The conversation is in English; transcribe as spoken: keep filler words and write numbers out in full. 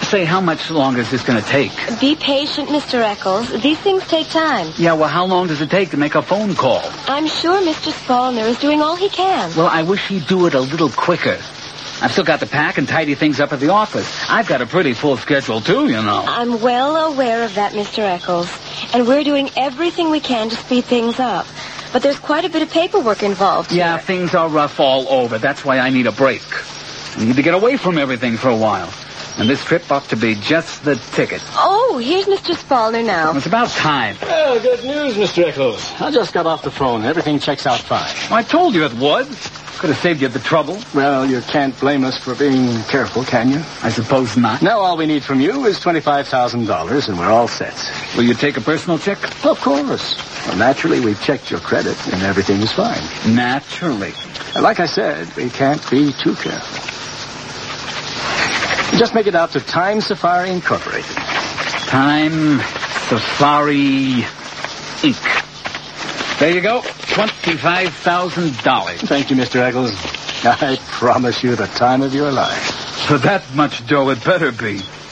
Say, how much longer is this going to take? Be patient, Mister Eccles. These things take time. Yeah, well, how long does it take to make a phone call? I'm sure Mister Spallner is doing all he can. Well, I wish he'd do it a little quicker. I've still got to pack and tidy things up at the office. I've got a pretty full schedule, too, you know. I'm well aware of that, Mister Eccles. And we're doing everything we can to speed things up. But there's quite a bit of paperwork involved Yeah, here. things are rough all over. That's why I need a break. I need to get away from everything for a while. And this trip ought to be just the ticket. Oh, here's Mister Spallner now. It's about time. Well, good news, Mister Eccles. I just got off the phone. Everything checks out fine. Well, I told you it would. Could have saved you the trouble. Well, you can't blame us for being careful, can you? I suppose not. Now all we need from you is twenty-five thousand dollars, and we're all set. Will you take a personal check? Of course. Well, naturally, we've checked your credit, and everything is fine. Naturally. And like I said, we can't be too careful. Just make it out to Time Safari Incorporated. Time Safari Incorporated. There you go. twenty-five thousand dollars. Thank you, Mister Eccles. I promise you the time of your life. For that much dough, it better be.